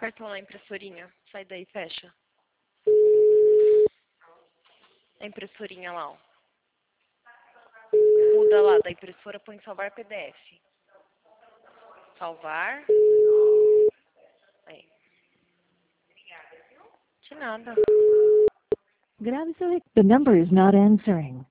cartão lá, impressorinha. Sai daí, fecha. A impressorinha lá, ó. Muda lá da impressora, põe salvar PDF. Salvar. Aí. De nada. The number is not answering.